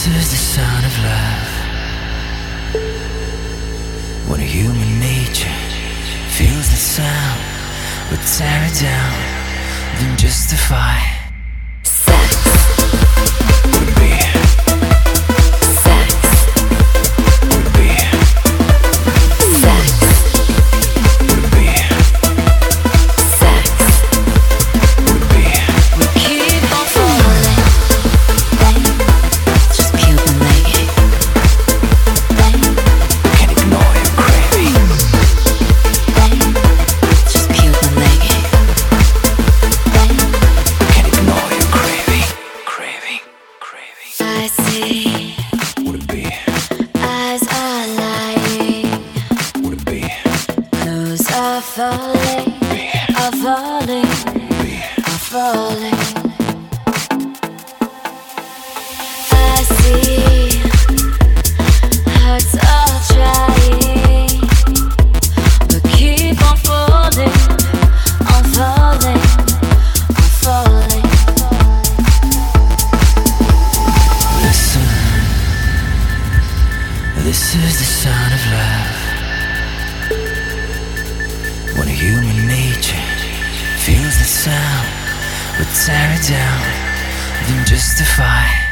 This is the sound of love. When human nature feels the sound, but tear it down, then justify. Sex. Would be. Sex. Would be. Sex. Would be. Sex. Would be. We keep on falling. Just peel the leg. Can't ignore your craving. Just peel the leg. Can't ignore your craving. Craving. Craving. I see Would it be? eyes are lying, Would it be? clothes are falling, Be. are falling, Be. are falling. I see hearts are trying, but keep on falling, on falling, on falling. Listen, this is the sound of love. When human nature feels the sound, but tear it down, then justify.